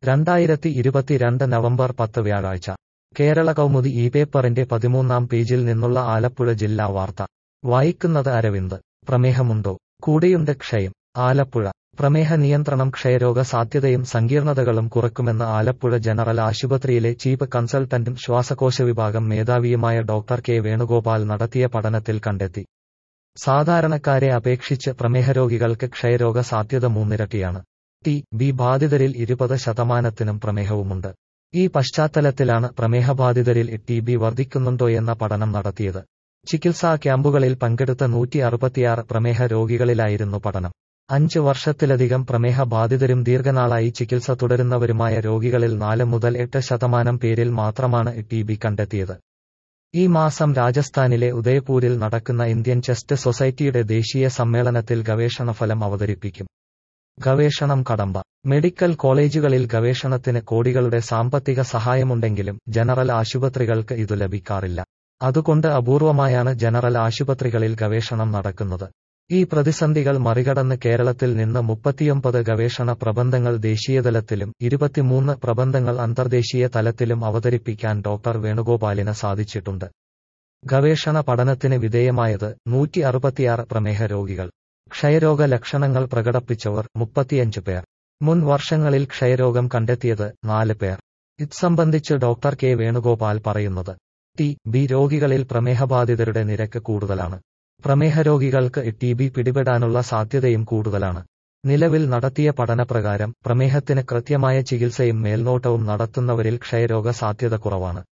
2022 November 10 വ്യാഴാഴ്ച കേരള കൗമുദി ഈ പേപ്പറിന്റെ 13-ാം പേജിൽ നിന്നുള്ള ആലപ്പുഴ ജില്ലാ വാർത്ത വായിക്കുന്നത് അരവിന്ദ്. പ്രമേഹമുണ്ടോ? കൂടെയുണ്ട് ക്ഷയം. ആലപ്പുഴ. പ്രമേഹ നിയന്ത്രണം ക്ഷയരോഗ സാധ്യതയും സങ്കീർണതകളും കുറക്കുമെന്ന് ആലപ്പുഴ ജനറൽ ആശുപത്രിയിലെ ചീഫ് കൺസൾട്ടന്റും ശ്വാസകോശ വിഭാഗം മേധാവിയുമായ ഡോക്ടർ കെ വേണുഗോപാൽ നടത്തിയ പഠനത്തിൽ കണ്ടെത്തി. സാധാരണക്കാരെ അപേക്ഷിച്ച് പ്രമേഹരോഗികൾക്ക് ക്ഷയരോഗ സാധ്യത മൂന്നിരട്ടിയാണ്. ടി.ബി ബാധിതരിൽ 20% പ്രമേഹവുമുണ്ട്. ഈ പശ്ചാത്തലത്തിലാണ് പ്രമേഹബാധിതരിൽ ടി.ബി വർദ്ധിക്കുന്നുണ്ടോയെന്ന പഠനം നടത്തിയത്. ചികിത്സാ ക്യാമ്പുകളിൽ പങ്കെടുത്ത 166 പ്രമേഹ രോഗികളിലായിരുന്നു പഠനം. 5 വർഷത്തിലധികം പ്രമേഹ ബാധിതരും ദീർഘനാളായി ചികിത്സ തുടരുന്നവരുമായ രോഗികളിൽ 4 മുതൽ 8% പേരിൽ മാത്രമാണ് ടി.ബി കണ്ടെത്തിയത്. ഈ മാസം രാജസ്ഥാനിലെ ഉദയപൂരിൽ നടക്കുന്ന ഇന്ത്യൻ ചെസ്റ്റ് സൊസൈറ്റിയുടെ ദേശീയ സമ്മേളനത്തിൽ ഗവേഷണഫലം അവതരിപ്പിക്കും. ഗവേഷണം കടമ്പ. മെഡിക്കൽ കോളേജുകളിൽ ഗവേഷണത്തിന് കോടികളുടെ സാമ്പത്തിക സഹായമുണ്ടെങ്കിലും ജനറൽ ആശുപത്രികൾക്ക് ഇതു ലഭിക്കാറില്ല. അതുകൊണ്ട് അപൂർവമായാണ് ജനറൽ ആശുപത്രികളിൽ ഗവേഷണം നടക്കുന്നത്. ഈ പ്രതിസന്ധികൾ മറികടന്ന് കേരളത്തിൽ നിന്ന് 39 ഗവേഷണ പ്രബന്ധങ്ങൾ ദേശീയതലത്തിലും 23 പ്രബന്ധങ്ങൾ അന്തർദേശീയ തലത്തിലും അവതരിപ്പിക്കാൻ ഡോക്ടർ വേണുഗോപാലിന് സാധിച്ചിട്ടുണ്ട്. ഗവേഷണ പഠനത്തിന് വിധേയമായത് 166 പ്രമേഹ രോഗികൾ. ക്ഷയരോഗ ലക്ഷണങ്ങൾ പ്രകടിപ്പിച്ചവർ 35 പേർ. മുൻ വർഷങ്ങളിൽ ക്ഷയരോഗം കണ്ടെത്തിയത് 4 പേർ. ഇത് സംബന്ധിച്ച് ഡോക്ടർ കെ വേണുഗോപാൽ പറയുന്നത്: ടി.ബി രോഗികളിൽ പ്രമേഹബാധിതരുടെ നിരക്ക് കൂടുതലാണ്. പ്രമേഹ രോഗികൾക്ക് ടി.ബി പിടിപെടാനുള്ള സാധ്യതയും കൂടുതലാണ്. നിലവിൽ നടത്തിയ പഠനപ്രകാരം പ്രമേഹത്തിന് കൃത്യമായ ചികിത്സയും മേൽനോട്ടവും നടത്തുന്നവരിൽ ക്ഷയരോഗ സാധ്യത കുറവാണ്.